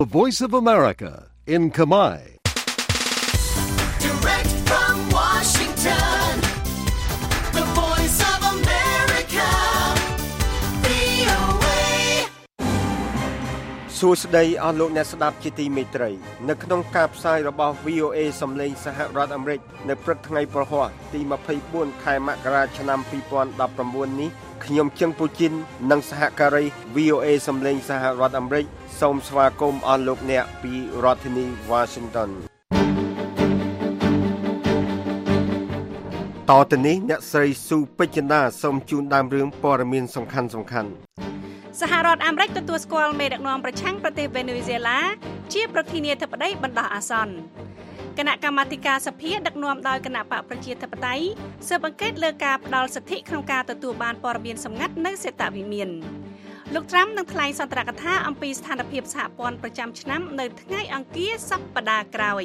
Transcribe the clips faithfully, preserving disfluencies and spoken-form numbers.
The Voice of America in Khmer. Direct from Washington, The Voice of America, វី អូ เอសួស្តីអស់លោកអ្នកស្ដាប់ជាទីមេត្រីនៅក្នុងការផ្សាយរបស់ វី អូ เอ សំឡេងសហរដ្ឋអាមេរិកនៅព្រឹកថ្ងៃប្រហ័សទីยี่สิบสี่ខែមករាឆ្នាំยี่สิบสิบเก้าនេះខ្ញុំជឹងពូជីននិងសហការី វី អូ เอ សំឡេងសហរដ្ឋអាមេរិកសូមស្វាគមន៍អស់លោកអ្នកពីរដ្ឋធានី Washington តទៅនេះអ្នកស្រីស៊ូពេជ្ជណាសូមជូនដើមរឿងព័ត៌មានសំខាន់សំខាន់សហរដ្ឋអាមេរិកទទួលស្គាល់មេដឹកនាំប្រឆាំងប្រទេសវេណេស៊ុយអេឡាជាប្រធានាធិបតីបណ្ដោះអាសន្នគណៈកម្មាធិការសភាដឹកនាំដោយគណៈបកប្រជាធិបតេយ្យស៊ើបអង្កេតលើការផ្ដល់សិទ្ធិក្នុងការទទួលបានព័ត៌មានសម្ងាត់នៅសេតវិមានលោកត្រាំនឹងថ្លែងសន្ទរកថាអំពីស្ថានភាពសហព័ន្ធប្រចាំឆ្នាំនៅថ្ងៃអង្គារសប្តាហ៍ក្រោយ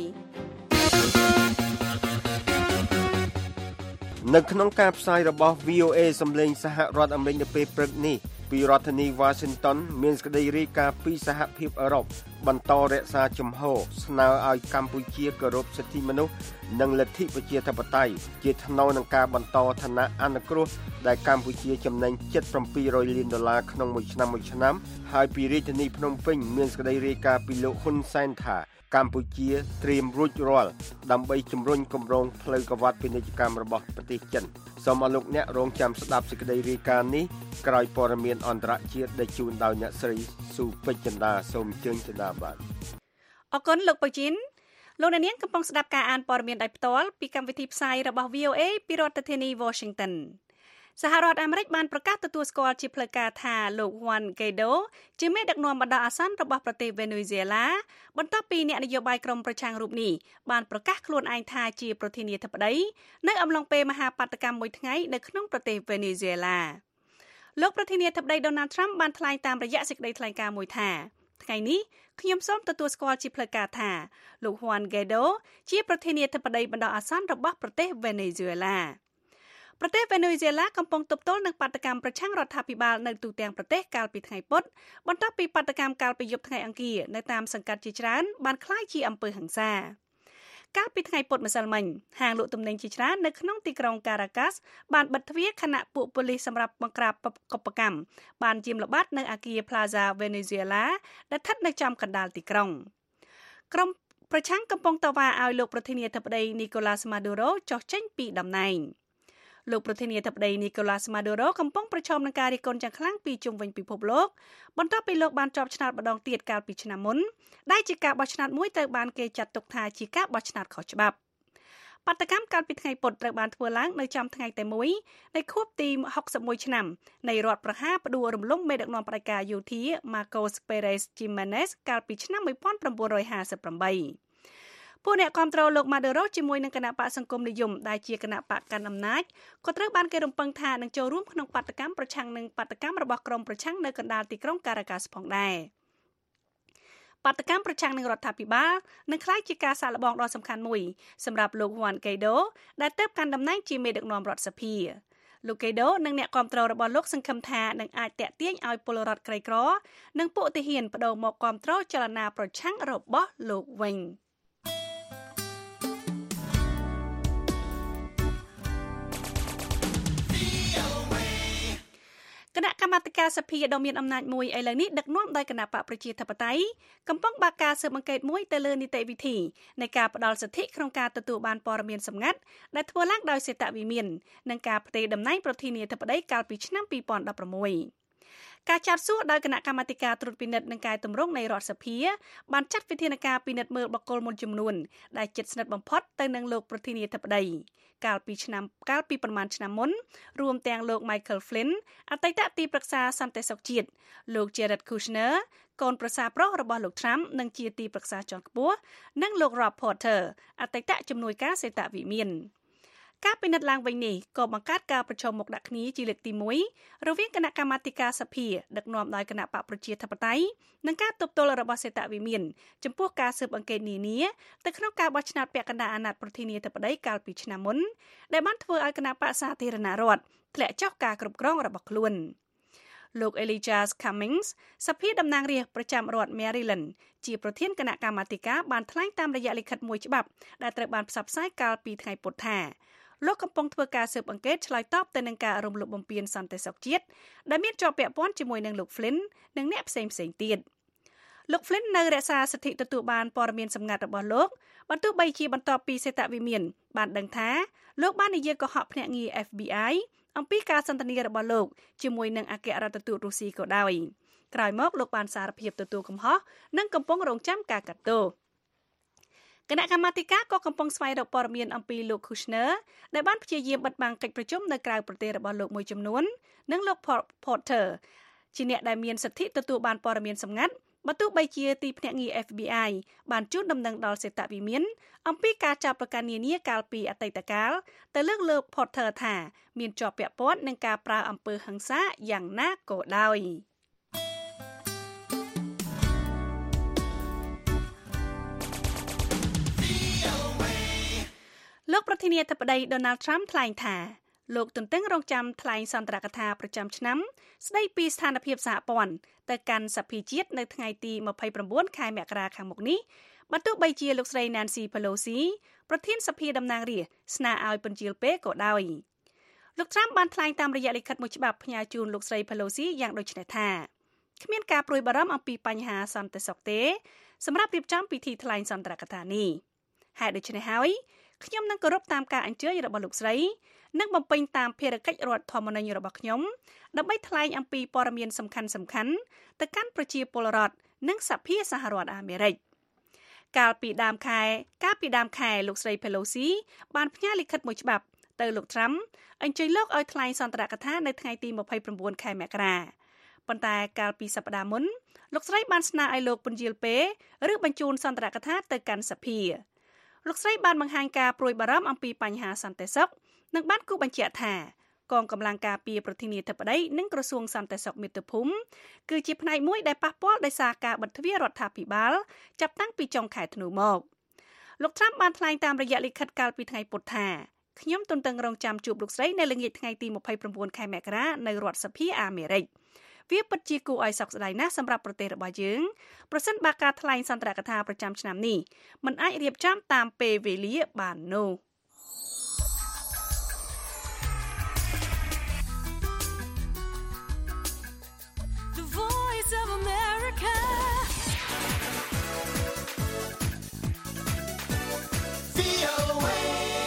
នៅក្នុងការផ្សាយរបស់ វី អូ เอ សំឡេងសហរដ្ឋអាមេរិកនៅពេលព្រឹកនេះពីរដ្ឋធានី Washington មានសេចក្តីរាយការណ៍ពីសហភាពអឺរ៉ុបបន្តរក្សាជំហរស្នើឲ្យកម្ពុជាគោរពសិទ្ធិមនុស្សនិងលទ្ធិប្រជាធិបតេយ្យជាថ្នូវនឹងការបន្តឋានៈអនុគ្រោះដែលកម្ពុជាចំណេញជិតเจ็ดพันเจ็ดร้อยលានដុល្លារក្នុងមួយឆ្នាំមួយឆ្នាំហើយពីរាជធានីភ្នំពេញមានសេចក្តីរាយការណ៍ពីលោកហ៊ុនសែនថាកម្ពុជាត្រៀមរួចរាល់ដើម្បីជំរុញគម្រោងផ្លូវកវ៉ាត់ពាណិជ្ជកម្មរបស់ប្រទេសចិនសូមអរលោកអ្នករងចាំស្ដាប់សេចក្តីរាយការណ៍នេះក្រោយព័ត៌មានអន្តរជាតិដែលជូនដោយអ្នកស្រីស៊ូពេជ្ជចិន្តាសូមជើញចិន្តាបាទអរគុណលោកប៉ូជីនលោកអ្នកនាងកំពុងស្ដាប់ការអានព័ត៌មានដោយផ្ទាល់ពីកម្មវិធីផ្សាយរបស់ វី អូ เอ ពីរដ្ឋធានី Washingtonសហរដ្ឋអាមេរិកបានប្រកាសទទួលស្គាល់ជាផ្លូវការថាលោក Juan Guaido ជាមេដឹកនាំបណ្ដោះអាសន្នរបស់ប្រទេសវេណេស៊ុយអេឡាបន្ទាប់ពីអ្នកនយោបាយក្រុមប្រឆាំងរូបនេះបានប្រកាសខ្លួនឯងថាជាប្រធានាធិបតីនៅអំឡុងពេលមហាបាតុកម្មមួយថ្ងៃនៅក្នុងប្រទេសវេណេស៊ុយអេឡាលោកប្រធានាធិបតី Donald Trump បានថ្លែងតាមរយៈសេចក្តីថ្លែងការណ៍មួយថាថ្ងៃនេះខ្ញុំសូមទទួលស្គាល់ជាផ្លូវការថាលោក Juan Guaido ជាប្រធានាធិបតីបណ្ដោះអាសន្នរបស់ប្រទេសវេណេស៊ុយអេឡាប្រទេសវេណេស៊ុយអេឡាកំពុងទប់ទល់នឹងបាតុកម្មប្រឆាំងរដ្ឋាភិបាលនៅទូទាំងប្រទេសកាលពីថ្ងៃពុធបន្ទាប់ពីបាតុកម្មកាលពីយប់ថ្ងៃអង្គារនៅតាមសង្កាត់ជាច្រើនបានក្លាយជាអំពើហិង្សាកាលពីថ្ងៃពុធម្សិលមិញហាងលក់ទំនិញជាច្រើននៅក្នុងទីក្រុង Caracas បានបិទទ្វារខណៈពួកប៉ូលីសសម្រាប់បង្ក្រាបកុបកម្មបានយាមល្បាតនៅអគារ Plaza Venezuela ដែលស្ថិតនៅចំកណ្ដាលទីក្រុងក្រុមប្រឆាំងកំពុងតវ៉ាឲ្យលោកប្រធានាធិបតី Nicolas Maduro ចុះចេញពីតំណែងលោកប្រធានាធិបតី Nicolas Maduro កំពុងប្រឈមនឹងការរិះគន់យ៉ាងខ្លាំងពីជុំវិញពិភពលោកបន្ទាប់ពីលោកបានជាប់ឆ្នោតម្ដងទៀតកាលពីឆ្នាំមុនដែលជាការបោះឆ្នោតមួយត្រូវបានគេចាត់ទុកថាជាការបោះឆ្នោតខុសច្បាប់បាតុកម្មកាលពីថ្ងៃពុធត្រូវបានធ្វើឡើងនៅចំថ្ងៃតែមួយនៃខួបទីหกสิบเอ็ดឆ្នាំនៃរដ្ឋប្រហារផ្ដួលរំលំមេដឹកនាំផ្ដាច់ការយោធា Marcos Pérez Jiménez កាលពីឆ្នាំnineteen fifty-eightពួកអ្នកគ្រប់គ្រងលោក Maduro ជាមួយនឹងគណៈបកសង្គមនិយមដែលជាគណៈបកកាន់អំណាចក៏ត្រូវបានគេរំពឹងថានឹងចូលរួមក្នុងបាតុកម្មប្រឆាំងនឹងបាតុកម្មរបស់ក្រុមប្រឆាំងនៅកណ្ដាលទីក្រុង Caracas ផងដែរបាតុកម្មប្រឆាំងនឹងរដ្ឋាភិបាលនឹងក្លាយជាការសាកល្បងដ៏សំខាន់មួយសម្រាប់លោក Juan Guaido ដែលទើបកាន់តំណែងជាមេដឹកនាំរដ្ឋសភាលោក Guaido និងអ្នកគ្រប់គ្រងរបស់លោកសង្ឃឹមថានឹងអាចតាក់ទាញឲ្យពលរដ្ឋក្រីក្រនិងពួកទាហានបដូរមកគ្រប់គ្រងចលនាប្រឆាំងរបស់លោកវិញគណៈកម្មាធិការសភាដ៏មានអំណាចមួយឥឡូវនេះដឹកនាំដោយគណៈបកប្រជាធិបតេយ្យកំពុងបើកការស៊ើបអង្កេតមួយទៅលើនីតិវិធីនៃការផ្ដល់សិទ្ធិក្នុងការទទួលបានព័ត៌មានសម្ងាត់ដែលធ្វើឡើងដោយសេតវិមាននិងការផ្ទេរតំណែងប្រធានាធិបតីកាលពីឆ្នាំtwo thousand sixteenការចាត់សួរដោយគណៈកម្មាធិការត្រួតពិនិត្យនិងកែតម្រង់នៃរដ្ឋសភាបានចាត់វិធានការពិនិត្យមើលបុគ្គលមួយចំនួនដែលជិតស្និទ្ធបំផុតទៅនឹងលោកប្រធានាធិបតីកាលពីឆ្នាំកាលពីប្រមាណឆ្នាំមុនរួមទាំងលោក Michael Flynn អតីតទីប្រឹក្សាសន្តិសុខជាតិលោក Jared Kushner កូនប្រសារប្រុសរបស់លោក Trump និងជាទីប្រឹក្សាជាន់ខ្ពស់និងលោក Rob Porter អតីតជំនួយការសេតវិមានការពិនិត្យឡើងវិញនេះក៏បង្កើតការប្រជុំមុខដាក់គ្នាជាលើកទីoneរវាងគណៈកម្មាធិការសភាដឹកនាំដោយគណៈបកប្រជាធិបតេយ្យនិងការទប់ទល់របស់សេតវិមានចំពោះការស៊ើបអង្កេតនានាទៅក្នុងការបោះឆ្នោតពាក់កណ្ដាលអាណត្តិប្រធានាធិបតីកាលពីឆ្នាំមុនដែលបានធ្វើឲ្យគណៈបកសាធារណរដ្ឋធ្លាក់ចុះការគ្រប់គ្រងរបស់ខ្លួនលោក Elijah Cummings សភាតំណាងរាស្ត្រប្រចាំរដ្ឋ Maryland ជាប្រធានគណៈកម្មាធិការបានថ្លែងតាមរយៈលិខិតមួយច្បាប់ដែលត្រូវបានផ្សព្វផ្សាយកាលពីថ្ងៃពុធថាលោកកំពុងធ្វើការស៊ើបអង្កេតឆ្លើយតបទៅនឹងការរំលោភបំពានសន្តិសុខជាតិដែលមានជាប់ពាក់ព័ន្ធជាមួយនឹងលោក Flynn និងអ្នកផ្សេងៗទៀតលោក Flynn នៅរក្សាសិទ្ធិទទួលបានព័ត៌មានសម្ងាត់របស់លោកបន្ទោះបីជាបន្ទាប់ពីសេតវិមានបានដឹងថាលោកបាននិយាយកុហកភ្នាក់ងារ F B I អំពីការសន្ទនារបស់លោកជាមួយនឹងអគ្គរដ្ឋទូតរុស្ស៊ីក៏ដោយក្រោយមកលោកបានសារភាពទទួលកំហុសនិងកំពុងរងចាំការកាត់ទោសគណៈកម្មាធិការក៏កំពុងស្វែងរកព័ត៌មានអំពីលោក Kushner ដែលបានព្យាយាមបិទបាំងកិច្ចប្រជុំនៅក្រៅប្រទេសរបស់លោកមួយចំនួននិងលោក Porter ជាអ្នកដែលមានសិទ្ធិទទួលបានព័ត៌មានសម្ងាត់បើទោះបីជាទីភ្នាក់ងារ F B I បានជូនដំណឹងដល់សេតវិមានអំពីការចាប់ប្រកាន់នានាកាលពីអតីតកាលទៅលើលោក Porter ថាមានជាប់ពាក់ព័ន្ធនឹងការប្រើអំពើហិង្សាយ៉ាងណាក៏ដោយលោកប្រធានាធិបតី Donald Trump ថ្លែងថាលោកទន្ទឹងរង់ចាំថ្លែងសន្ទរកថាប្រចាំឆ្នាំស្ដីពីស្ថានភាពសហព័ន្ធទៅកាន់សភាជាតិនៅថ្ងៃទីยี่สิบเก้าខែមករាខាងមុខនេះបើទោះបីជាលោកស្រី Nancy Pelosi ប្រធានសភាតំណាងរាស្ត្រស្នើឲ្យពន្យាលពេលក៏ដោយលោក Trump បានថ្លែងតាមរយៈលិខិតមួយច្បាប់ផ្ញើជូនលោកស្រី Pelosi យ៉ាងដូចនេះថាគ្មានការព្រួយបារម្ភអំពីបញ្ហាសន្តិសុខទេសម្រាប់រៀបចំពិធីថ្លែងសន្ទរកថានេះហេតុដូច្នេះហើយខ្ញុំនឹងគោរពតាមការអញ្ជើញរបស់លោកស្រីនិងបំពេញតាមភារកិច្ចរដ្ឋធម្មនុញ្ញរបស់ខ្ញុំដើម្បីថ្លែងអំពីព័ត៌មានសំខាន់ៗទៅកាន់ប្រជាពលរដ្ឋនិងសភាសហរដ្ឋអាមេរិកកាលពីដើមខែកាលពីដើមខែលោកស្រី Pelosi បានផ្ញើលិខិតមួយច្បាប់ទៅលោក Trump អញ្ជើញលោកឲ្យថ្លែងសន្ទរកថានៅថ្ងៃទីยี่สิบเก้าខែមករាប៉ុន្តែកាលពីសប្តាហ៍មុនលោកស្រីបានស្នើឲ្យលោកពន្យាលពេលឬបញ្ជូនសន្ទរកថាទៅកាន់សភាលោកស្រីបានបង្ហាញការព្រួយបារម្ភអំពីបញ្ហាសន្តិសុខនិងបានគូបញ្ជាក់ថាកងកម្លាំងការពារប្រធានាធិបតីនិងក្រសួងសន្តិសុខមាតុភូមិគឺជាផ្នែកមួយដែលប៉ះពាល់ដោយសារការបិទទ្វាររដ្ឋាភិបាលចាប់តាំងពីចុងខែធ្នូមកលោក Trump បានថ្លែងតាមរយៈលិខិតកាលពីថ្ងៃពុធថាខ្ញុំទន្ទឹងរង់ចាំជួបលោកស្រីនៅល្ងាចថ្ងៃទីยี่สิบเก้าខែមករានៅរដ្ឋសភាអាមេរិកវាពិតជាគួរឲ្យសោកស្ដាយណាស់សម្រាប់ប្រទេសរបស់យើងប្រសិនបើការថ្លែងសន្ទរកថាប្រចាំឆ្នាំនេះមិនអាចរៀបចំតាមពេលវេលាបាននោះ The Voice of America. V O A.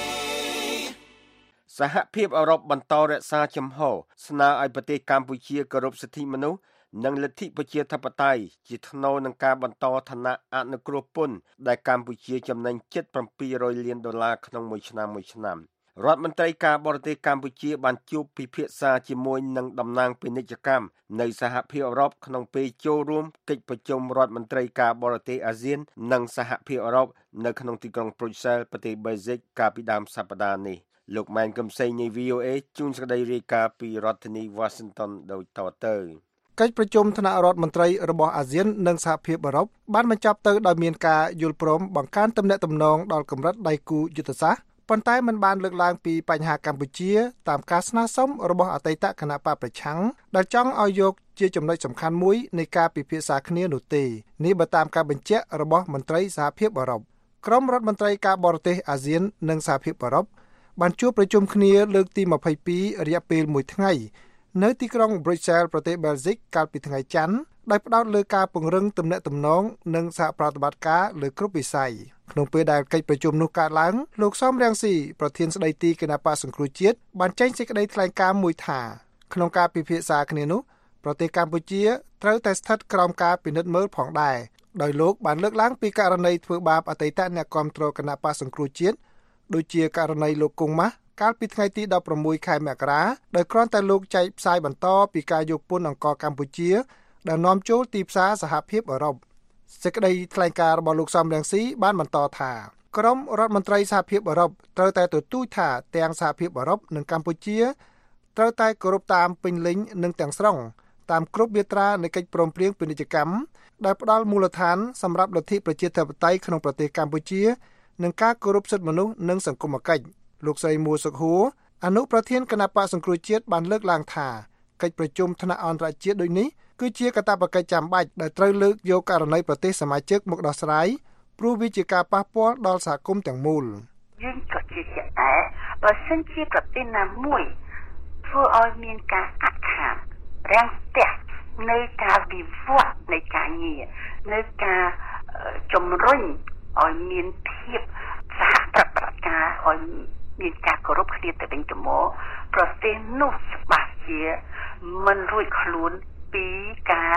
សហភាពអឺរ៉ុបបន្តរក្សាជំហរស្នើឲ្យប្រទេសកម្ពុជាគោរពសិទ្ធិមនុស្សនិងលទ្ធិប្រជាធិបតេយ្យជាថ្នូរនឹងការបន្តឋានៈអនុគ្រោះពន្ធដែលកម្ពុជាចំណេញជិតเจ็ดร้อยលានដុល្លារក្នុងមួយឆ្នាំមួយឆ្នាំរដ្ឋមន្ត្រីការបរទេសកម្ពុជាបានជួបពិភាក្សាជាមួយនឹងតំណាងពាណិជ្ជកម្មនៅសហភាពអឺរ៉ុបក្នុងពេលចូលរួមកិច្ចប្រជុំរដ្ឋមន្ត្រីការបរទេសអាស៊ាននិងសហភាពអឺរ៉ុបនៅក្នុងទីក្រុង Brussels ប្រទេស Belgium កាលពីដើមសប្តាហ៍នេះលោកម៉ែនកំសែងនៃ V O A ជួនសេចក្តីរាយការណ៍ពីរដ្ឋធានី Washington ដូចតទៅកិច្ចប្រជុំថ្នាក់រដ្ឋមន្ត្រីរបស់អាស៊ាននិងសហភាពអឺរ៉ុបបានបញ្ចប់ទៅដោយមានការយល់ព្រមបង្កើនទំនាក់ទំនងដល់កម្រិតដៃគូយុទ្ធសាស្ត្រប៉ុន្តែមិនបានលើកឡើងពីបញ្ហាកម្ពុជាតាមការស្នើសុំរបស់អតីតគណៈបកប្រឆាំងដែលចង់ឲ្យយកជាចំណុចសំខាន់មួយនៃការពិភាក្សាគ្នានោះទេនេះបើតាមការបញ្ជាក់របស់មន្ត្រីសហភាពអឺរ៉ុបក្រុមរដ្ឋមន្ត្រីការបរទេសអាស៊ាននិងសហភាពអឺរ៉ុបបានជួបប្រជុំគ្នាលើកទីยี่สิบเก้ารយៈពេលមួយថ្ងៃនៅទីក្រុង Brussels ប្រទេស Belgium កាលពីថ្ងៃច័ន្ទដោយផ្ដោតលើការពង្រឹងទំនាក់ទំនងនិងសហប្រតិបត្តិការលើគ្រប់វិស័យក្នុងពេលដែលកិច្ចប្រជុំនោះកើតឡើងលោកសំរងស៊ីប្រធានស្ដីទីគណៈបក្សសង្គ្រោះជាតិបានចេញសេចក្តីថ្លែងការណ៍មួយថាក្នុងការពិភាក្សាគ្នានោះប្រទេសកម្ពុជាត្រូវតែស្ថិតក្រោមការពិនិត្យមើលផងដែរដោយលោកបានលើកឡើងពីករណីធ្វើបាបអតីតអ្នកគាំទ្រគណៈបក្សសង្គ្រោះជាតិដូចជាករណីលោកគង់ម៉ាស់កាលពីថ្ងៃទី십៦ខែមករាដោយគ្រាន់តែលោកចែកផ្សាយបន្តពីការយកពន្ធអង្គរកម្ពុជាដែលនាំចូលទីផ្សារសហភាពអឺរ៉ុបសេចក្តីថ្លែងការណ៍របស់លោកសំរងស៊ីបានបន្តថាក្រុមរដ្ឋមន្ត្រីសហភាពអឺរ៉ុបត្រូវតែទទូចថាទាំងសហភាពអឺរ៉ុបនិងកម្ពុជាត្រូវតែគោរពតាមពេញលេញនិងទាំងស្រុងតាមគ្រប់មាត្រានៃកិច្ចព្រមព្រៀងពាណិជ្ជកម្មដែលផ្ដល់មូលដ្ឋានសម្រាប់លទ្ធិប្រជាធិបតេយ្យក្នុងប្រទេសកម្ពុជានិងការគោរពសិទ្ធិមនុស្សនិងសង្គមគិច្ចលោកស្រីមួសុខហួរអនុប្រធានគណៈបក្សសង្គ្រោះជាតិបានលើកឡើងថាកិច្ចប្រជុំថ្នាក់អន្តរជាតិដូចនេះគឺជាកាតព្វកិច្ចចាំបាច់ដែលត្រូវលើកយកករណីប្រទេសសមាជិកមកដោះស្រាយព្រោះវាជាការប៉ះពាល់ដល់សហគមន៍ទាំងមូលយើងក៏ជាជាដែរបើសិនជាប្រទេសណាមួយធ្វើឲ្យមានការអាក់ខានរាំងស្ទះនៅការវិវត្តនៃការងារនៅការជំរុញឲ្យមានភាពសហប្រតិបត្តិការឲ្យមានការគោរពគ្នាទៅវិញទៅមកប្រទេសនោះច្បាស់ជាមិនរួចខ្លួនពីការ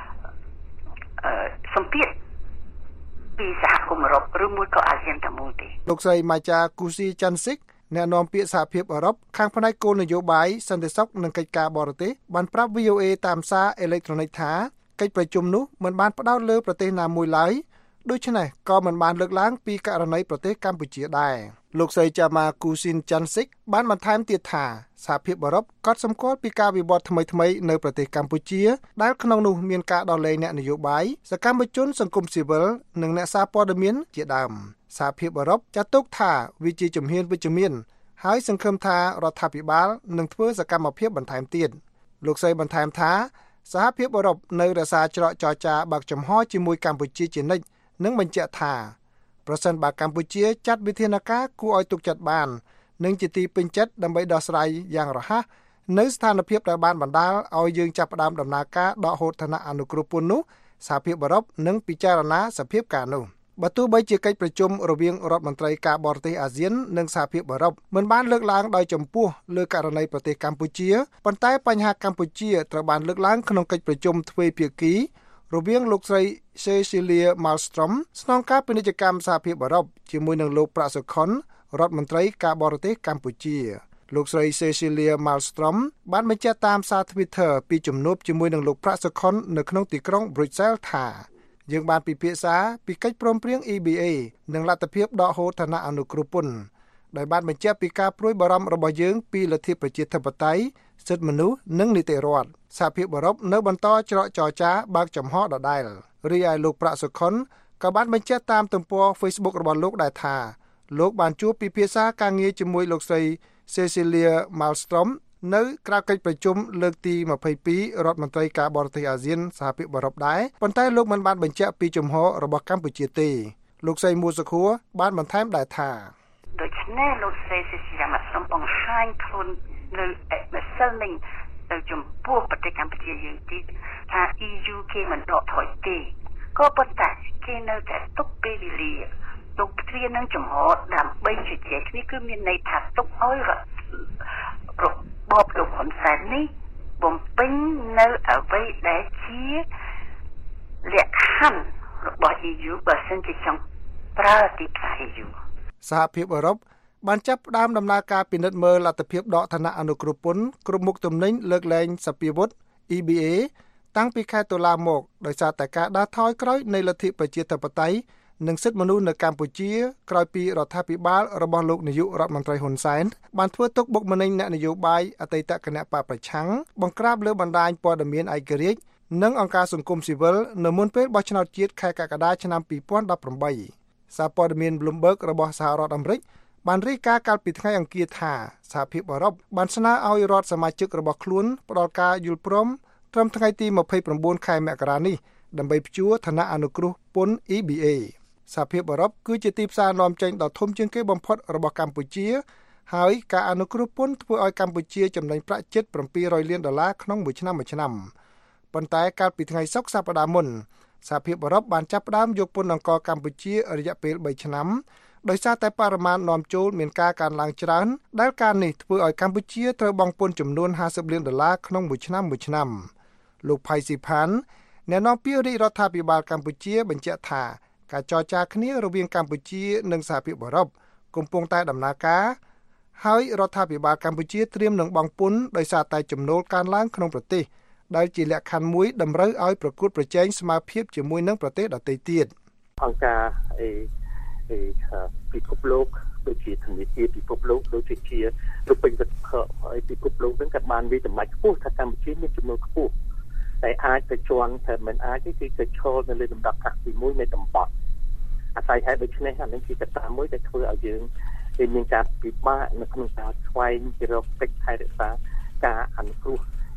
សម្ពាធពីសហគមន៍អឺរ៉ុបឬមួយក៏អាស៊ានទាំងមូលទេលោកស្រីម៉ាចាគូស៊ីចាន់ស៊ីកអ្នកនាំពាក្យសហភាពអឺរ៉ុបខាងផ្នែកគោលនយោបាយសន្តិសុខនិងកិច្ចការបរទេសបានប្រាប់ វី អូ អេ តាមសារអេឡិចត្រូនិកថាកិច្ចប្រជុំនោះមិនបានផ្ដោតលើប្រទេសណាមួយឡើយដូច្នេះក៏មិនបានលើកឡើងពីករណីប្រទេសកម្ពុជាដែរលោកស្រីចាម៉ាគូស៊ីនចាន់ស៊ីកបានបន្ថែមទៀតថាសហភាពអឺរ៉ុបក៏សម្គាល់ពីការវិវត្តថ្មីៗនៅប្រទេសកម្ពុជាដែលក្នុងនោះមានការដោះលែងអ្នកនយោបាយសកម្មជនសង្គមស៊ីវិលនិងអ្នកសារព័ត៌មានជាដើមសហភាពអឺរ៉ុបចាត់ទុកថាវាជាជំហានវិជ្ជមានហើយសង្ឃឹមថារដ្ឋាភិបាលនឹងធ្វើសកម្មភាពបន្ថែមទៀតលោកស្រីបន្ថែមថាសហភាពអឺរ៉ុបនៅរក្សាច្រកចរចាបើកចំហជាមួយកម្ពុជាជានិច្ចនិងបញ្ជាក់ថាប្រសិនបើកម្ពុជាចាត់វិធានការគួរឲ្យទុកចិត្តបាននិងជាទីពេញចិត្តដើម្បីដោះស្រាយយ៉ាងរហ័សនៅស្ថានភាពដែលបានបណ្ដាលឲ្យយើងចាប់ផ្ដើមដំណើរការដកហូតឋានៈអនុគ្រោះពន្ធនោះសហភាពអឺរ៉ុបនឹងពិចារណាសភាពការនោះបើទោះបីជាកិច្ចប្រជុំរវាងរដ្ឋមន្ត្រីការបរទេសអាស៊ាននិងសហភាពអឺរ៉ុបមិនបានលើកឡើងដោយចំពោះលើករណីប្រទេសកម្ពុជាប៉ុន្តែបញ្ហាកម្ពុជាត្រូវបានលើកឡើងក្នុងកិច្ចប្រជុំទ្វេភាគីរវាងលោកស្រី Cecilia Malmström ស្នងការពាណិជ្ជកម្មសហភាពអឺរ៉ុបជាមួយនឹងលោកប្រាក់សុខុនរដ្ឋមន្ត្រីការបរទេសកម្ពុជាលោកស្រី Cecilia Malmström បានបញ្ជាក់តាមសារ Twitter ពីជំនួបជាមួយនឹងលោកប្រាក់សុខុននៅក្នុងទីក្រុង Brussels ថាយើងបានពិភាក្សាពីកិច្ចព្រមព្រៀង អ៊ី ប៊ី អេ និងលទ្ធភាពដកហូតឋានៈអនុគ្រោះពន្ធដែលបានបញ្ជាក់ពីការព្រួយបារម្ភរបស់យើងពីលទ្ធិប្រជាធិបតេយ្យសិទ្ធិមនុស្សនិងនីតិរដ្ឋសហភាពអឺរ៉ុបនៅបន្តច្រកចរចាបើកចំហដដែលរីឯលោកប្រាក់សុខុនក៏បានបញ្ជាក់តាមទំព័រ Facebook របស់លោកដែរថាលោកបានជួបពិភាក្សាការងារជាមួយលោកស្រី Cecilia Malmström នៅក្រៅកិច្ចប្រជុំលើកទីម្ភៃពីររដ្ឋមន្ត្រីការបរទេសអាស៊ានសហភាពអឺរ៉ុបដែរប៉ុន្តែលោកមិនបានបញ្ជាក់ពីជំហររបស់កម្ពុជាទេលោកស្រីមូសុខួរបានបន្ថែមដែរថាដូច្នេះលោកស្រី Cecilia Malmström បង្ហាញខ្លួននៅម្សិលមិញទៅចំពោះប្រទេសកម្ពុជាយើងទីថា អ៊ី យូ គេមិនដកថយទេក៏ប៉ុន្តែគេនៅតែទុកពេលវេលាទុកព្រានឹងចំហដើម្បីជជែកគ្នាគឺមានន័យថាទុកឲ្យរបបលោកហ៊ុនសែននេះបំពេញនៅអ្វីដែលជាលក្ខខណ្ឌរបស់ អ៊ី យូ បើសិនជាចង់ប្រើទីផ្សារ អ៊ី យូសហភាពអឺរ៉ុបបានចាប់ផ្ដើមដំណើរការពិនិត្យមើលលទ្ធភាពដកឋានៈអនុគ្រោះពន្ធគ្រប់មុខទំនិញលើកលែងសព្វាវុធ អ៊ី ប៊ី អេ តាំងពីខែតុលាមកដោយសារតែការដើរថយក្រោយនៃលទ្ធិប្រជាធិបតេយ្យនិងសិទ្ធិមនុស្សនៅកម្ពុជាក្រោយពីរដ្ឋាភិបាលរបស់លោកនាយករដ្ឋមន្ត្រីហ៊ុនសែនបានធ្វើទុកបុកម្នេញអ្នកនយោបាយអតីតគណៈបកប្រឆាំងបង្ក្រាបលើបណ្ដាញព័ត៌មានឯករាជ្យនិងអង្គការសង្គមស៊ីវិលនៅមុនពេលបោះឆ្នោតជាតិខែកក្កដាឆ្នាំពីរពាន់ដប់ប្រាំបីសារព័ត៌មាន Bloomberg របស់សហរដ្ឋអាមេរិកបានរាយការណ៍កាលពីថ្ងៃអង្គារថាសហភាពអឺរ៉ុបបានស្នើឲ្យរដ្ឋសមាជិករបស់ខ្លួនផ្ដល់ការយល់ព្រមត្រឹមថ្ងៃទីម្ភៃប្រាំបួនខែមករានេះដើម្បីព្យួរឋានៈអនុគ្រោះពន្ធ អ៊ី ប៊ី អេ សហភាពអឺរ៉ុបគឺជាទីផ្សារនាំចេញដ៏ធំជាងគេបំផុតរបស់កម្ពុជាហើយការអនុគ្រោះពន្ធធ្វើឲ្យកម្ពុជាចំណេញប្រាក់ជិតប្រាំពីររយលានដុល្លារក្នុងមួយឆ្នាំមួយឆ្នាំប៉ុន្តែកាលពីថ្ងៃសុក្រសប្តាហ៍មុនសហភាពអឺរ៉ុបបានចាប់ផ្ដើមយកពន្ធអង្ករកម្ពុជារយៈពេលបីឆ្នាំដោយសារតែបរិមាណនាំចូលមានការកើនឡើងច្រើនដែលការនេះធ្វើឲ្យកម្ពុជាត្រូវបង់ពន្ធចំនួនហាសិបលានដុល្លារក្នុងមួយឆ្នាំមួយឆ្នាំលោកផៃស៊ីផានអ្នកនាំពាក្យរាជរដ្ឋាភិបាលកម្ពុជាបញ្ជាក់ថាការចរចាគ្នារវាងកម្ពុជានិងសហភាពអឺរ៉ុបកំពុងតែដំណើរការហើយរដ្ឋាភិបាលកម្ពុជាត្រៀមនឹងបង់ពន្ធដោយសារតែចំណូលកើនឡើងក្នុងប្រទេសដែលជាលក្ខខណ្ឌមួយតម្រូវឲ្យប្រកួតប្រជែងស្មើភាពជាមួយនឹងប្រទេសដទៃទៀតអង្គការអេអេពិភពលោកដូចជាធនាគារពិភពលោកដូចជារូបពេញវិទ្យាឲ្យពិភពលោកនឹងក៏បានវិតម្លៃខ្ពស់ថាកម្ពុជាមានចំនួនខ្ពស់តែអាចទៅជន់តែមិនអាចទេគឺទៅឈរនៅលើលំដាប់ថ្នាក់ទីមួយនៃតំបន់អាស្រ័យហេតុដូច្នេះអានេះជាកត្តាមួយដែលធ្វើឲ្យយើងមានការពិបាកនៅក្នុងការស្វែងរកកិច្ចថែរក្សាការអនុគ្រោះ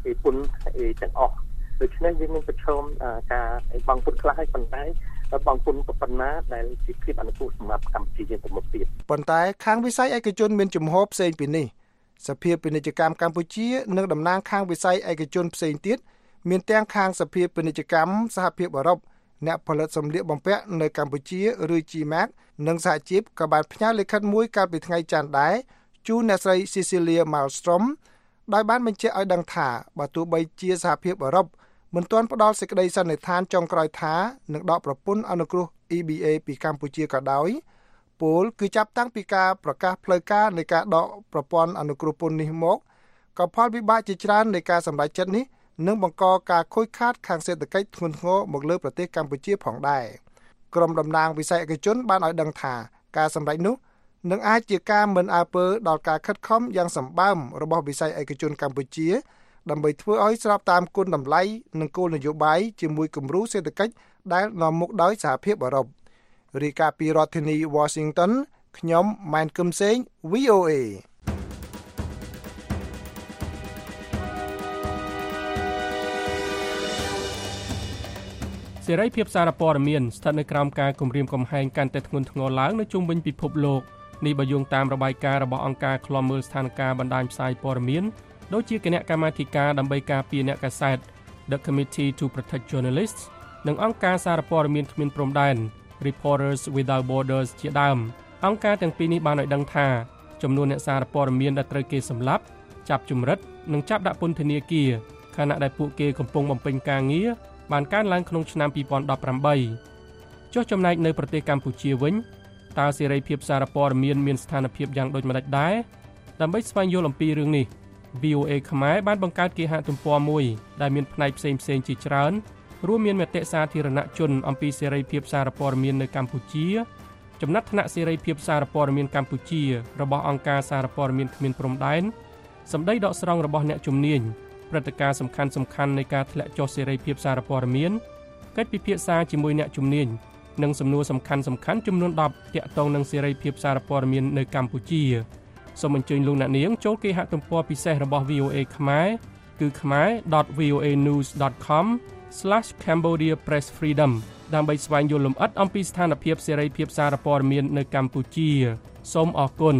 ឯពុនឯទាំងអស់ដូច្នេះយើងនឹងប្រឈមការបងពុនខ្លះឲ្យប៉ុន្តែបងពុនប៉ុណ្ណាដែលជាភាពអនុគ្រោះសម្រាប់កម្ពុជាយើងទៅមុខទៀតប៉ុន្តែខាងវិស័យឯកជនមានជំហរផ្សេងពីនេះសភាពាណិជ្ជកម្មកម្ពុជានិងតំណាងខាងវិស័យឯកជនផ្សេងទៀតមានទាំងខាងសភាពាណិជ្ជកម្មសហភាពអឺរ៉ុបអ្នកផលិតសម្លៀកបំពាក់នៅកម្ពុជាឬ G M A C និងសហជីពក៏បានផ្ញើលិខិតមួយកាលពីថ្ងៃច័ន្ទដែរជូនអ្នកស្រី Cecilia Malmstrom ដោយបានបញ្ជាក់ឲ្យដឹងថាបើទោះបីជាសហភាពអឺរ៉ុបមិនទាន់ផ្ដល់សេចក្តីសន្និដ្ឋានចុងក្រោយថានឹងដកប្រពន្ធអនុគ្រោះ E B A ពីកម្ពុជាក៏ដោយពលគឺចាប់តាំងពីការប្រកាសផ្លូវការនៃការដកប្រព័ន្ធអនុគ្រោះពន្ធនេះមកក៏ផលវិបាកជាច្រើននៃការសម្រេចចិត្តនេះនឹងបង្កការខូចខាតខាងសេដ្ឋកិច្ចធ្ងន់ធ្ងរមកលើប្រទេសកម្ពុជាផងដែរក្រុមតំណាងវិស័យឯកជនបានឲ្យដឹងថាការសម្រេចនោះនឹងអាចជាការមិនអើពើដល់ការខិតខំយ៉ាងសម្បើមរបស់វិស័យឯកជនកម្ពុជាដើម្បីធ្វើឲ្យស្របតាមគុណតម្លៃនិងគោលនយោបាយជាមួយគំរូសេដ្ឋកិច្ចដែលនាំមុខដោយសហភាពអឺរ៉ុបរាយការណ៍ពីរដ្ឋធានី Washington ខ្ញុំម៉ែនគឹមសេង V O A សេរីភាពសារព័ត៌មានស្ថិតនៅក្រោមការគំរាមកំហែងកាន់តែធ្ងន់ធ្ងរឡើងនៅជុំវិញពិភពលោកនេះបើយោងតាមរបាយការណ៍របស់អង្គការឃ្លាំមើលស្ថានភាពបណ្ដាញផ្សាយព័ត៌មានដូចជាគណៈកម្មាធិការដើម្បីការពារអ្នកកាសែត The Committee to Protect Journalists និងអង្គការសារព័ត៌មានគ្មានព្រំដែន Reporters Without Borders ជាដើមអង្គការទាំងពីរនេះបានឲ្យដឹងថាចំនួនអ្នកសារព័ត៌មានដែលត្រូវគេសម្លាប់ចាប់ជំរិតនិងចាប់ដាក់ពន្ធនាគារខណៈដែលពួកគេកំពុងបំពេញការងារបានកើនឡើងក្នុងឆ្នាំពីរពាន់ដប់ប្រាំបីចុះចំណែកនៅប្រទេសកម្ពុជាវិញតើសេរីភាពសារព័ត៌មានមានស្ថានភាពយ៉ាងដូចម្តេចដែរដើម្បីស្វែងយល់អំពីរឿងនេះ V O A ខ្មែរបានបង្កើតគេហទំព័រមួយដែលមានផ្នែកផ្សេងៗជាច្រើនរួមមានមតិសាធារណជនអំពីសេរីភាពសារព័ត៌មាននៅកម្ពុជាចំណាត់ថ្នាក់សេរីភាពសារព័ត៌មានកម្ពុជារបស់អង្គការសារព័ត៌មានគ្មានព្រំដែនសម្ដីដកស្រង់របស់អ្នកជំនាញព្រឹត្តិការណ៍សំខាន់សំខាន់នៃការធ្លាក់ចុះសេរីភាពសារព័ត៌មានកិច្ចពិភាក្សាជាមួយអ្នកជំនាញនិងសំណួរសំខាន់សំខាន់ចំនួនដប់ទាក់ទងនឹងសេរីភាពសារព័ត៌មាននៅកម្ពុជាសូមអញ្ជើញលោកអ្នកនាងចូលគេហទំព័រពិសេសរបស់ V O A ខ្មែរគឺ khmer dot v o a news dot com slash cambodia press freedom ដើម្បីស្វែងយល់លម្អិតអំពីស្ថានភាពសេរីភាពសារព័ត៌មាននៅកម្ពុជាសូមអរគុណ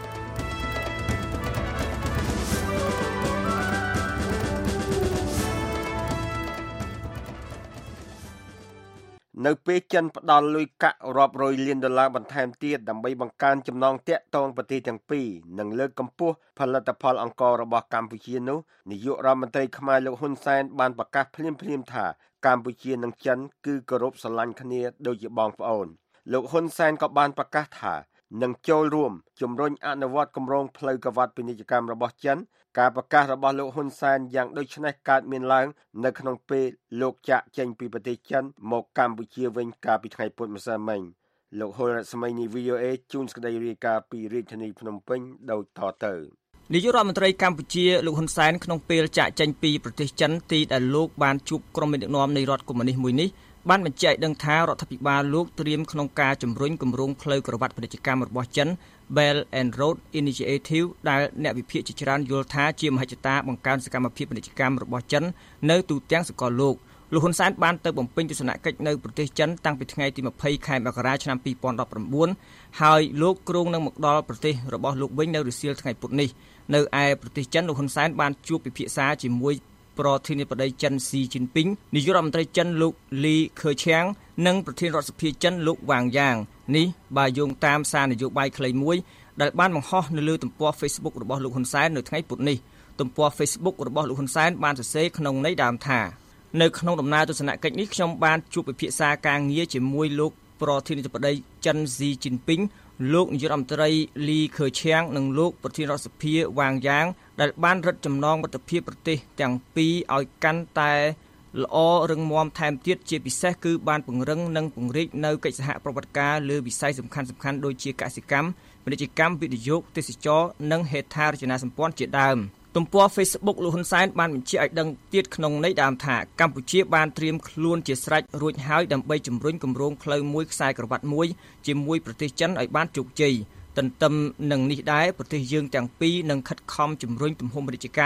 នៅពេលចិនផ្ដល់លុយកាក់រាប់រយលានដុល្លារបន្ថែមទៀតដើម្បីបង្កើនចំណងទាក់ទងប្រទេសទាំងពីរនិងលើកកម្ពស់ផលិតផលអង្កររបស់កម្ពុជានោះនាយករដ្ឋមន្ត្រីខ្មែរលោកហ៊ុនសែនបានប្រកាសភ្លាមៗថាកម្ពុជានិងចិនគឺគោរពស្រឡាញ់គ្នាដូចជាបងប្អូនលោកហ៊ុនសែនក៏បានប្រកាសថានឹងចូលរួមជំរុញអនុវត្តគម្រោងផ្លូវក្រវ៉ាត់ពាណិជ្ជកម្មរបស់ចិនការប្រកាសរបស់លោកហ៊ុនសែនយ៉ាងដូចនេះកើតមានឡើងនៅក្នុងពេលលោកចាក់ចេញពីប្រទេសចិនមកកម្ពុជាវិញកាលពីថ្ងៃពុធម្សិលមិញលោកហុលរស្មីនី V O A ជួនសេចក្តីរាយការណ៍ពីរាជធានីភ្នំពេញដូចតទៅនាយករដ្ឋមន្ត្រីកម្ពុជាលោកហ៊ុនសែនក្នុងពេលចាក់ចេញពីប្រទេសចិនទីដែលលោកបានជួបក្រុមមេដឹកនាំនៃរដ្ឋកុម្មុយនីសមួយនេះបានបញ្ជាក់ដឹងថារដ្ឋាភិបាលលោកត្រៀមក្នុងការជំរុញគម្រោងផ្លូវក្រវ៉ាត់ពាណិជ្ជកម្មរបស់ចិន Belt and Road Initiative ដែលអ្នកវិភាគជាច្រើនយល់ថាជាមហិច្ឆតាបង្កើនសកម្មភាពពាណិជ្ជកម្មរបស់ចិននៅទូទាំងសកលលោកលោកហ៊ុនសែនបានទៅបំពេញទស្សនកិច្ចនៅប្រទេសចិនតាំងពីថ្ងៃទីម្ភៃខែមករាឆ្នាំពីរពាន់ដប់ប្រាំបួនហើយលោកគ្រោងនឹងមកដល់ប្រទេសរបស់លោកវិញនៅរសៀលថ្ងៃពុធនេះនៅឯប្រទេសចិនលោកហ៊ុនសែនបានជួបពិភាក្សាជាមួយប្រធានាធិបតីចិនស៊ីជីនពីងនាយករដ្ឋមន្ត្រីចិនលោកលីខឺឈាងនិងប្រធានរដ្ឋសភាចិនលោកវ៉ាងយ៉ាងនេះបើយោងតាមសារនយោបាយខ្លីមួយដែលបានបង្ហោះនៅលើទំព័រ Facebook របស់លោកហ៊ុនសែននៅថ្ងៃពុធនេះទំព័រ Facebook របស់លោកហ៊ុនសែនបានសរសេរក្នុងន័យដើមថានៅក្នុងដំណើរទស្សនកិច្ចនេះខ្ញុំបានជួបពិភាក្សាការងារជាមួយលោកប្រធានាធិបតីចិនស៊ីជីនពីងលោកនាយករដ្ឋមន្ត្រីលីខឺឈាងនិងលោកប្រធានរដ្ឋសភាវ៉ាងយ៉ាងដែលបានរឹតចំណងមិត្តភាពប្រទេសទាំងពីរឲ្យកាន់តែល្អរឹងមាំថែមទៀតជាពិសេសគឺបានពង្រឹងនិងពង្រីកនៅកិច្ចសហប្រតិបត្តិការលើវិស័យសំខាន់ៗដូចជាកសិកម្មពាណិជ្ជកម្មវិនិយោគទេសចរនិងហេដ្ឋារចនាសម្ព័ន្ធជាដើមទំព័រ Facebook លោកហ៊ុនសែនបានបញ្ជាក់ឲ្យដឹងទៀតក្នុងន័យដើមថាកម្ពុជាបានត្រៀមខ្លួនជាស្រេចរួចហើយដើម្បីជំរុញគម្រោងផ្លូវមួយខ្សែក្រវ៉ាត់មួយជាមួយប្រទេសចិនឲ្យបានជោគជ័យទន្ទឹមនឹងនេះដែរប្រទេសយើងទាំងពីរនឹងខិតខំជំរុញទំហំពាណិជ្ជកម្ម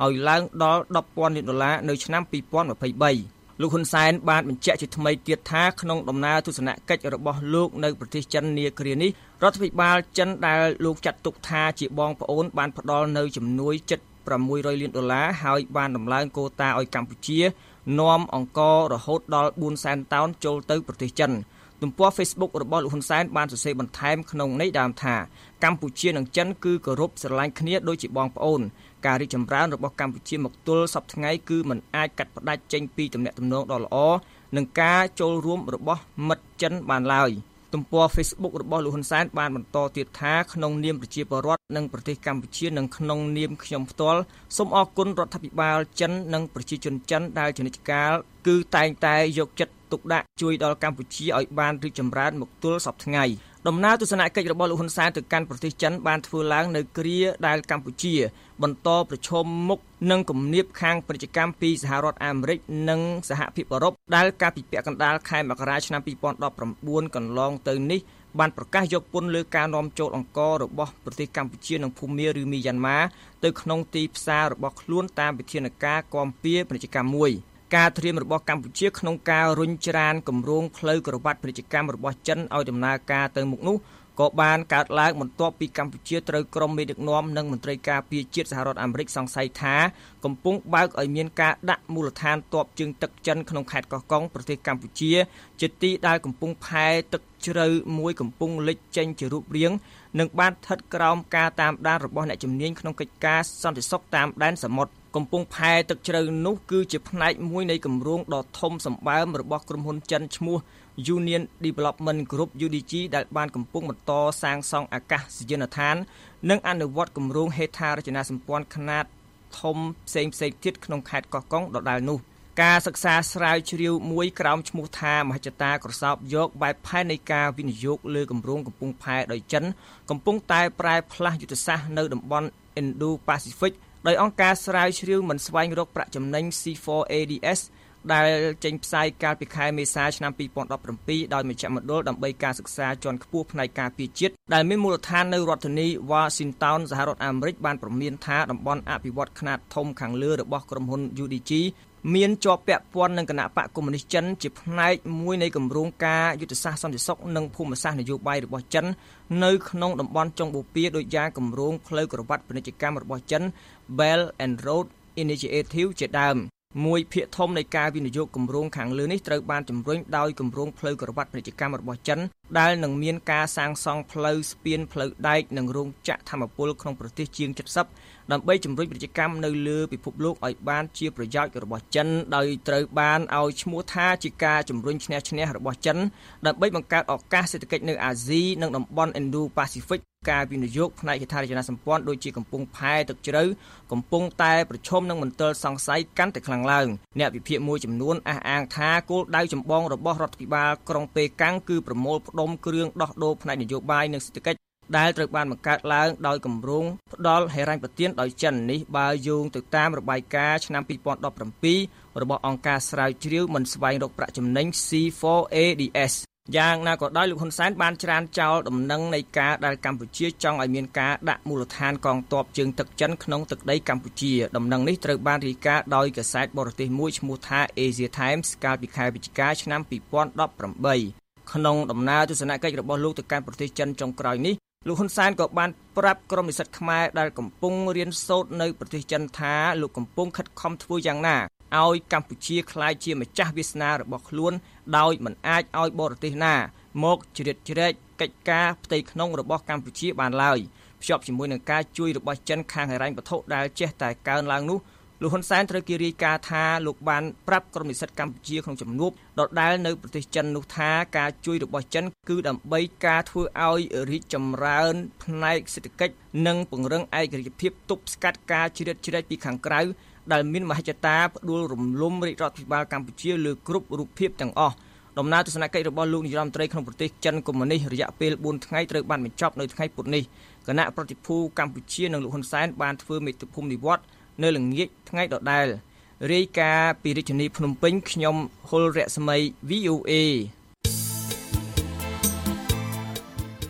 ឲ្យឡើងដល់ដប់ពាន់លានដុល្លារនៅឆ្នាំពីរពាន់ម្ភៃបីលោកហ៊ុនសែនបានបញ្ជាក់ជាថ្មីទៀតថាក្នុងដំណើរទស្សនកិច្ចរបស់លោកនៅប្រទេសចិននាគ្រានេះរដ្ឋាភិបាលចិនដែលលោកចាត់ទុកថាជាបងប្អូនបានផ្ដល់នៅជំនួយជិតប្រាំមួយរយលានដុល្លារហើយបានដំឡើងកូតាឲ្យកម្ពុជានាំអង្គរហូតដល់បួនសែនតោនចូលទៅប្រទេសចិនទំព័រ Facebook របស់លោកហ៊ុនសែនបានសរសេរបន្ថែមក្នុងន័យដើមថាកម្ពុជានិងចិនគឺគោរពស្រឡាញ់គ្នាដូចជាបងប្អូនការរីកចម្រើនរបស់កម្ពុជាមកទល់សប្តាហ៍ថ្ងៃគឺមិនអាចកាត់ផ្តាច់ចេញពីទំនាក់ទំនងដ៏ល្អនិងការចូលរួមរបស់មិត្តចិនបានឡើយទំព័រ Facebook របស់លោកហ៊ុនសែនបានបន្តទៀតថាក្នុងនាមប្រជាពលរដ្ឋនិងប្រទេសកម្ពុជានិងក្នុងនាមខ្ញុំផ្ទាល់សូមអរគុណរដ្ឋាភិបាលចិននិងប្រជាជនចិនដែលជានិច្ចកាលគឺតែងតែយកចិត្តទុកដាក់ជួយដល់កម្ពុជាឲ្យបានរីកចម្រើនមកទល់សប្តាហ៍ថ្ងៃដំណើរទស្សនកិច្ចរបស់លោកហ៊ុនសែនទៅកាន់ប្រទេសចិនបានធ្វើឡើងនៅគ្រាដែលកម្ពុជាបន្តប្រឈមមុខនឹងគំនាបខាងពាណិជ្ជកម្មពីសហរដ្ឋអាមេរិកនិងសហភាពអឺរ៉ុបដែលកាលពីពាក់កណ្ដាលខែមករាឆ្នាំពីរពាន់ដប់ប្រាំបួនកន្លងទៅនេះបានប្រកាសយកពន្ធលើការនាំចូលអង្កររបស់ប្រទេសកម្ពុជានិងភូមាឬមីយ៉ាន់ម៉ាទៅក្នុងទីផ្សាររបស់ខ្លួនតាមវិធានការគាំពៀពាណិជ្ជកម្មមួយការត្រៀមរបស់កម្ពុជាក្នុងការរុញច្រានគម្រោងផ្លូវក្រវ៉ាត់ពាណិជ្ជកម្មរបស់ចិនឲ្យដំណើរការទៅមុខនោះក៏បានកើតឡើងបន្ទាប់ពីកម្ពុជាត្រូវក្រុមមេដឹកនាំនិងមន្ត្រីការពារជាតិសហរដ្ឋអាមេរិកសង្ស័យថាកំពុងបើកឲ្យមានការដាក់មូលដ្ឋានទ័ពជើងទឹកចិនក្នុងខេត្តកោះកុងប្រទេសកម្ពុជាជាទីដែលកំពុងផែទឹកជ្រៅមួយកំពុងលេចចេញជារូបរាងនិងបានស្ថិតក្រោមការតាមដានរបស់អ្នកជំនាញក្នុងកិច្ចការសន្តិសុខតាមដែនសមុទ្រកំពុងផែទឹកជ្រៅនោះគឺជាផ្នែកមួយនៃគម្រោងដ៏ធំសម្បើមរបស់ក្រុមហ៊ុនចិនឈ្មោះ Union Development Group យូ ឌី ជី ដែលបានកំពុងបន្តសាងសង់អាកាសយានដ្ឋាននិងអនុវត្តគម្រោងហេដ្ឋារចនាសម្ព័ន្ធខ្នាតធំផ្សេងៗទៀតក្នុងខេត្តកោះកុងដដែលនោះការសិក្សាស្រាវជ្រាវមួយក្រោមឈ្មោះថាមហិច្ឆតាក្រសោបយកបែបផែននៃការវិនិយោគលើគម្រោងកំពង់ផែដោយចិនកំពុងតែប្រែផ្លាស់យុទ្ធសាស្ត្រនៅតំបន់ Indo-Pacific ដោយអង្គការស្រាវជ្រាវមិនស្វែងរកប្រាក់ចំណេញ C ហ្វ័រ អេ ឌី អេស ដែលចេញផ្សាយកាលពីខែមេសាឆ្នាំពីរពាន់ដប់ប្រាំពីរដោយមជ្ឈមណ្ឌលដើម្បីការសិក្សាជាន់ខ្ពស់ផ្នែកការពារជាតិដែលមានមូលដ្ឋាននៅរដ្ឋធានី Washington សហរដ្ឋអាមេរិកបានព្រមានថាតំបន់អភិវឌ្ឍខ្នាតធំខាងលើរបស់ក្រុមហ៊ុន យូ ឌី ជី មានជាប់ពាក់ព័ន្ធនឹងគណៈបកកុម្មុយនីសចិនជាផ្នែកមួយនៃគម្រោងការយុទ្ធសាស្ត្រសន្តិសុខនិងភូមិសាស្ត្រនយោបាយរបស់ចិននៅក្នុងតំបន់ចុងបូព៌ាដោយយ៉ាងគម្រោងផ្លូវក្រវ៉ាត់ពាណិជ្ជកម្មរបស់ចិន Belt and Road Initiative ជាដើមមួយភាគធំនៃការវិនិយោគគម្រោងខាងលើនេះត្រូវបានជំរុញដោយគម្រោងផ្លូវក្រវ៉ាត់ពាណិជ្ជកម្មរបស់ចិនដែលនឹងមានការសាងសង់ផ្លូវស្ពានផ្លូវដែកនិងរោងចក្រថាមពលក្នុងប្រទេសជាង ជិតសិប ដើម្បីជំរុញពាណិជ្ជកម្មនៅលើពិភពលោកឲ្យបានជាប្រយោជន៍របស់ចិនដោយត្រូវបានឲ្យឈ្មោះថាជាការជំរុញឈ្នះឈ្នះរបស់ចិនដើម្បីបង្កើតឱកាសសេដ្ឋកិច្ចនៅអាស៊ីនិងតំបន់ Indo-Pacific ការវិនិយោគផ្នែកហេដ្ឋារចនាសម្ព័ន្ធដូចជាកំពង់ផែទឹកជ្រៅកំពុងតែប្រឈមនឹងមន្ទិលសង្ស័យកាន់តែខ្លាំងឡើងអ្នកវិភាគមួយចំនួនអះអាងថាគោលដៅចម្បងរបស់រដ្ឋាភិបាលក្រុងប៉េកាំងគឺប្រមូលផ្ដុំគ្រឿងដោះដូរផ្នែកនយោបាយនិងសេដ្ឋកិច្ចដែលត្រូវបានបង្កើតឡើងដោយគម្រោងផ្ដល់ហិរញ្ញប្បទានដោយចិននេះបើយោងទៅតាមរបាយការណ៍ឆ្នាំពីរពាន់ដប់ប្រាំពីររបស់អង្គការស្រាវជ្រាវមិនស្វែងរកប្រាក់ចំណេញ C ហ្វ័រ អេ ឌី អេស យ៉ាងណាក៏ដោយលោកហ៊ុនសែនបានច្រានចោលដំណឹងនៃការដែលកម្ពុជាចង់ឲ្យមានការដាក់មូលដ្ឋានកងទ័ពជើងទឹកចិនក្នុងទឹកដីកម្ពុជាដំណឹងនេះត្រូវបានរាយការណ៍ដោយកាសែតបរទេសមួយឈ្មោះថា Asia Times កាលពីខែវិច្ឆិកាឆ្នាំពីរពាន់ដប់ប្រាំបីក្នុងដំណើរទស្សនកិច្ចរបស់លោកទៅកាន់ប្រទេសចិនចុងក្រោយនេះលោកហ៊ុនសែនក៏បានប្រាប់ក្រុមនិស្សិតខ្មែរដែលកំពុងរៀនសូត្រនៅប្រទេសចិនថាលោកកំពុងខិតខំធ្វើយ៉ាងណាឲ្យកម្ពុជាក្លាយជាម្ចាស់វាសនារបស់ខ្លួនដោយមិនអាចឲ្យបរទេសណាមកជ្រៀតជ្រែកកិច្ចការផ្ទៃក្នុងរបស់កម្ពុជាបានឡើយភ្ជាប់ជាមួយនឹងការជួយរបស់ចិនខាងហិរញ្ញវត្ថុដែលចេះតែកើនឡើងនោះលោកហ៊ុនសែនត្រូវគេរាយការណ៍ថាលោកបានប្រាប់ក្រុមនិស្សិតកម្ពុជាក្នុងជំនួបដដែលនៅប្រទេសចិននោះថាការជួយរបស់ចិនគឺដើម្បីការធ្វើឲ្យរីកចម្រើនផ្នែកសេដ្ឋកិច្ចនិងពង្រឹងឯករាជ្យភាពទប់ស្កាត់ការជ្រៀតជ្រែកពីខាងក្រៅដែលមានមហិច្ឆតាផ្ដួលរំលំរាជរដ្ឋាភិបាលកម្ពុជាលើគ្រប់រូបភាពទាំងអស់ដំណើរទស្សនកិច្ចរបស់លោកនាយរដ្ឋមន្ត្រីក្នុងប្រទេសចិនកុម្មុយនីសរយៈពេលបួនថ្ងៃត្រូវបានបញ្ចប់នៅថ្ងៃពុធនេះគណៈប្រតិភូកម្ពុជានិងលោកហ៊ុនសែនបានធ្វើមេត្តាភូមិនិវត្តន៍នៅល្ងាចថ្ងៃដដែលរាយការណ៍ពីរាជធានីភ្នំពេញខ្ញុំហុលរស្មី វី អូ អេន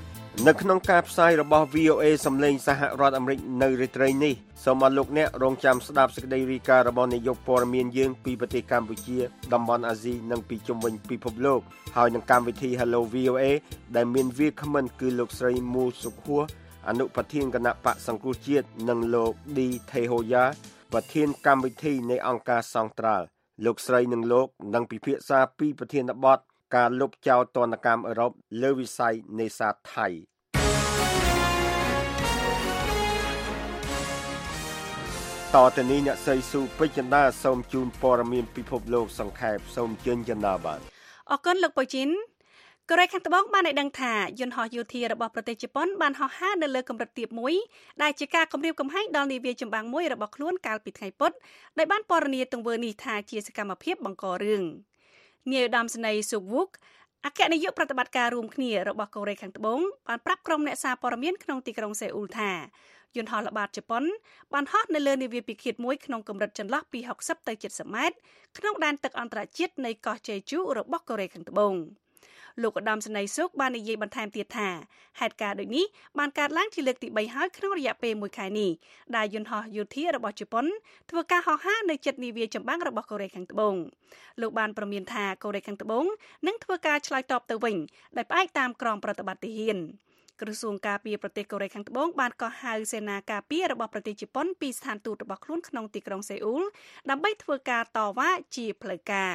នៅក្នុងការផ្សាយរបស់ វី អូ เอ សំឡេងសហរដ្ឋអាមេរិកនៅរាត្រីនេះសូមអរលោកអ្នករងចាំស្ដាប់សេចក្តីរាយការណ៍របស់នាយកព័ត៌មានយើងពីប្រទេសកម្ពុជាតំបន់អាស៊ីនិងពីជុំវិញពិភពលោកហើយនឹងកម្មវិធី Hello វី អូ เอ ដែលមានវាគ្មិនគឺលោកស្រីមូសុខួរអនុប្រធានគណៈបកសង្គ្រោះជាតិនិងលោកឌីថេហូយ៉ាប្រធានកម្មវិធីនៃអង្គការសង្ត្រាល់លោកស្រីនិងលោកនឹងពិភាក្សាពីប្រធានបទការលុបចោលទណ្ឌកម្មអឺរ៉ុបលើវិស័យនេសាទថៃតទៅនេះអ្នកស្រីស៊ូពេជ្រចិន្តាសូមជូនព័ត៌មានពិភពលោកសង្ខេបសូមជឿនចិន្តាបាទអរគុណលោកប៉ូជីនកូរ៉េខាងត្បូងបានឲ្យដឹងថាយន្តហោះយោធារបស់ប្រទេសជប៉ុនបានហោះហើរនៅលើកម្រិតទាបមួយដែលជាការគំរាមកំហែងដល់នាវាចម្បាំងមួយរបស់ខ្លួនកាលពីថ្ងៃពុធដោយបានពណ៌នាទង្វើនេះថាជាសកម្មភាពបង្ករឿងនាយឧត្តមសេនីយ៍ស៊ុកវុកអគ្គនាយកប្រតិបត្តិការរួមគ្នារបស់កូរ៉េខាងត្បូងបានប្រាប់ក្រុមអ្នកសារព័ត៌មានក្នុងទីក្រុងសេអ៊ូលថាយន្តហោះល្បាតជប៉ុនបានហោះនៅលើនាវាពិឃាតមួយក្នុងកម្រិតចន្លោះពីហុកសិបទៅជិតសិបម៉ែត្រក្នុងដែនទឹកអន្តរជាតិនៃកោះជេជូរបស់កូរ៉េខាងត្បូងលោកឧត្តមសេនីយ៍ស៊ុកបាននិយាយបន្ថែមទៀតថាហេតុការណ៍ដូចនេះបានកើតឡើងជាលើកទីបីហើយក្នុងរយៈពេលមួយខែនេះដែលយន្តហោះយោធារបស់ជប៉ុនធ្វើការហោះហើរនៅជិតនាវាចម្បាំងរបស់កូរ៉េខាងត្បូងលោកបានប្រមានថាកូរ៉េខាងត្បូងនឹងធ្វើការឆ្លើយតបទៅវិញដោយផ្អែកតាមក្រមប្រតិបត្តិទាហានក្រសួងការពារប្រទេសកូរ៉េខាងត្បូងបានកោះហៅសេនាការពាររបស់ប្រទេសជប៉ុនពីស្ថានទូតរបស់ខ្លួនក្នុងទីក្រុងសេអ៊ូលដើម្បីធ្វើការតវ៉ាជាផ្លូវការ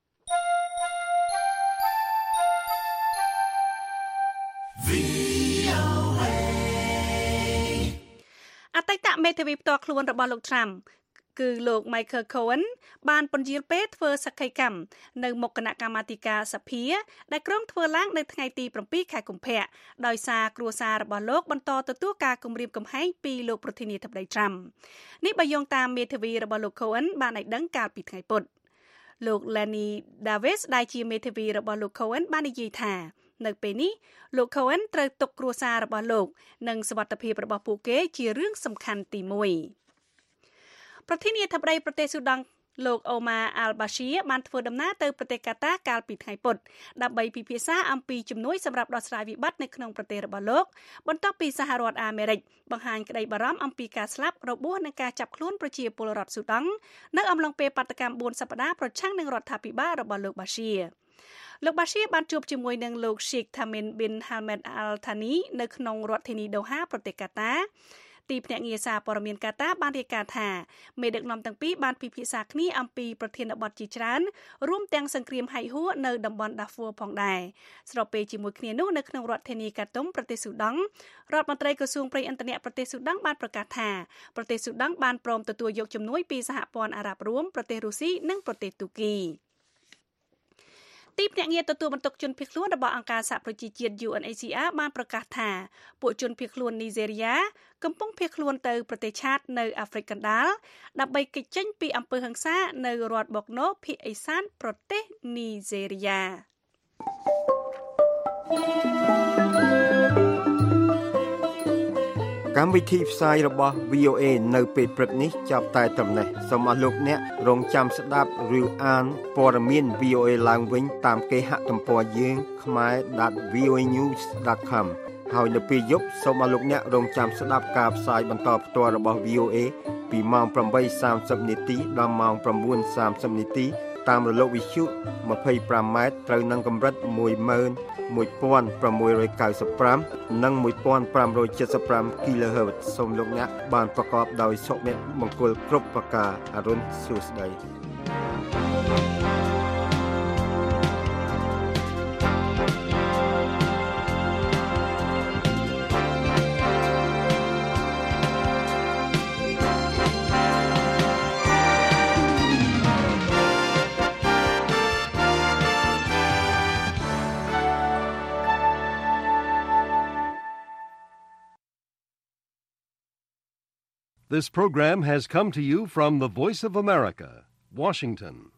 អតីតមេធាវីផ្ទាល់ខ្លួនរបស់លោក Trump គឺលោក Michael Cohen បានពន្យាលពេលធ្វើសក្ខីកម្មនៅមុខគណៈកម្មាធិការសភាដែលក្រុងធ្វើឡើងនៅថ្ងៃទីប្រាំពីរខែកុម្ភៈដោយសារគ្រួសាររបស់លោកបន្តទទួលការគំរាមកំហែងពីលោកប្រធានាធិបតី Trump នេះបើយោងតាមមេធាវីរបស់លោក Cohen បានឲ្យដឹងកាលពីថ្ងៃពុធលោក Lenny Davis ដែលជាមេធាវីរបស់លោក Cohen បាននិយាយថានៅពេលនេះលោក Cohen ត្រូវទុកគ្រួសាររបស់លោកនិងសុវត្ថិភាពរបស់ពួកគេជារឿងសំខាន់ទីមួយប្រធានាធិបតីប្រទេសស៊ូដង់លោកអូម៉ាអាល់បាស៊ីបានធ្វើដំណើរទៅប្រទេសកាតាកាលពីថ្ងៃពុធដើម្បីពិភាក្សាអំពីជំនួយសម្រាប់ដោះស្រាយវិបត្តិនៅក្នុងប្រទេសរបស់លោកបន្ទាប់ពីសហរដ្ឋអាមេរិកបង្ហាញក្តីបារម្ភអំពីការស្លាប់របួសនិងការចាប់ខ្លួនប្រជាពលរដ្ឋស៊ូដង់នៅអំឡុងពេលបាតកម្មបួនសប្តាហ៍ប្រឆាំងនឹងរដ្ឋាភិបាលរបស់លោកបាស៊ីលោកបាស៊ីបានជួបជាមួយនឹងលោក Sheikh Tamim bin Hamad Al Thani នៅក្នុងរដ្ឋធានីដូហាប្រទេសកាតាទីភ្នាក់ងារសារព័ត៌មានកាតាបានរាយការណ៍ថាមេដឹកនាំទាំងពីរបានពិភាក្សាគ្នាអំពីប្រធានបទជាច្រើនរួមទាំងសង្គ្រាមហៃហួរនៅតំបន់ Darfur ផងដែរស្របពេលជាមួយគ្នានោះនៅក្នុងរដ្ឋធានីកាតុងប្រទេសស៊ូដង់រដ្ឋមន្ត្រីក្រសួងប្រៃឥន្ធនៈប្រទេសស៊ូដង់បានប្រកាសថាប្រទេសស៊ូដង់បានព្រមទទួលយកជំនួយពីសហព័ន្ធអារ៉ាប់រួមប្រទេសរុស្ស៊ីនិងប្រទេសទូគីទីភ្នាក់ងារទទួលបន្ទុកជនភៀសខ្លួនរបស់អង្គការសហប្រជាជាតិ ยู เอ็น เอ ซี អារ បានប្រកាសថាពួកជនភៀសខ្លួននីហ្សេរីយ៉ាកំពុងភៀសខ្លួនទៅប្រទេសឆាតនៅអាហ្វ្រិកកណ្ដាលដើម្បីគេចចេញពីអំពើហិង្សានៅរដ្ឋបូកណូភាគឦសានប្រទេសនីហ្សេរីយ៉ាកម្មវិធីផ្សាយរបស់ វី អូ เอ នៅពេលព្រឹកនេះចាប់តែត្រឹមនេះសូមអរលោកអ្នករងចាំស្ដាប់ឬអានព័ត៌មាន វី អូ เอ ឡើងវិញតាមគេហទំព័រយើង khmae dot v o a news dot com ហើយនៅពេលយប់សូមអរលោកអ្នករងចាំស្ដាប់ការផ្សាយបន្តផ្ទាល់របស់ វី អូ เอ ពីម៉ោង ប្រាំបីសាមសិប នាទីដល់ម៉ោង ប្រាំបួនសាមសិប នាទីតាមរលកវិទ្យុ ម្ភៃប្រាំ ម៉ែត្រត្រូវនឹងកម្រិត មួយម៉ឺនមួយពាន់ប្រាំមួយរយកៅសិបប្រាំ និងមួយពាន់ប្រាំរយចិតសិបប្រាំ គីឡូហឺត សូមលោកអ្នកបានប្រកបដោយសុខភាពមង្គលគ្រប់ប្រការអរុនសួស្តី This program has come to you from the Voice of America, Washington.